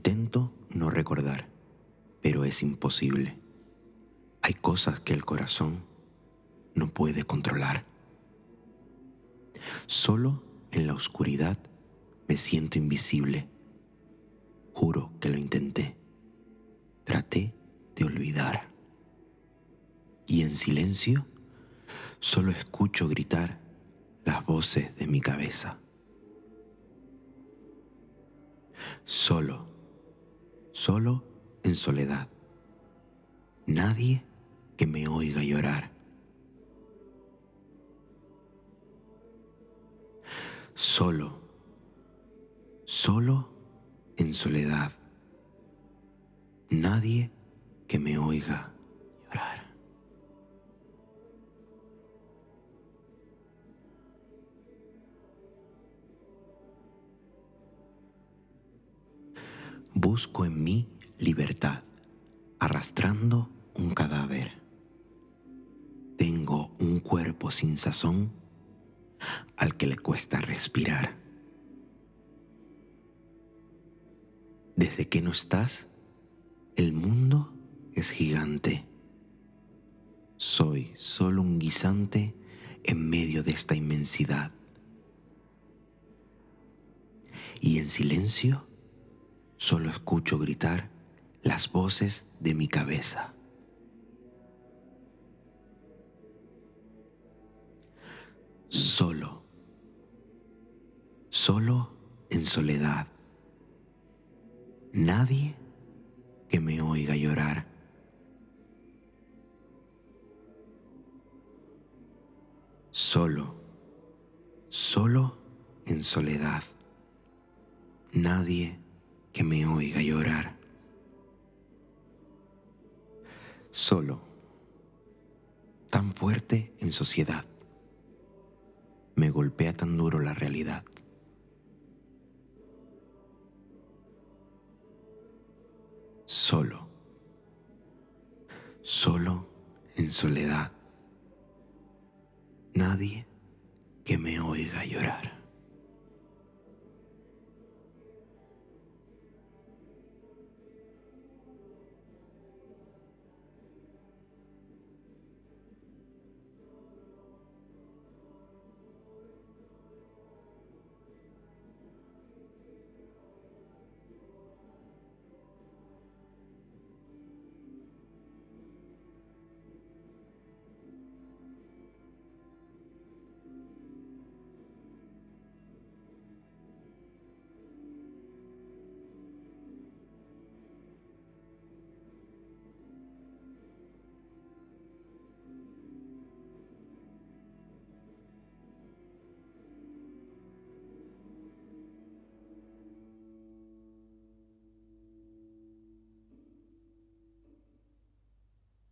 Intento no recordar, pero es imposible. Hay cosas que el corazón no puede controlar. Solo en la oscuridad me siento invisible. Juro que lo intenté. Traté de olvidar. Y en silencio solo escucho gritar las voces de mi cabeza. Solo en soledad. Nadie que me oiga llorar. Solo en soledad. Nadie que me oiga llorar. Busco en mí libertad, arrastrando un cadáver. Tengo un cuerpo sin sazón al que le cuesta respirar. Desde que no estás, el mundo es gigante. Soy solo un guisante en medio de esta inmensidad. Y en silencio solo escucho gritar las voces de mi cabeza. Solo en soledad. Nadie que me oiga llorar. Solo en soledad. Nadie que me oiga llorar. Solo, tan fuerte en sociedad. Me golpea tan duro la realidad. Solo en soledad. Nadie que me oiga llorar.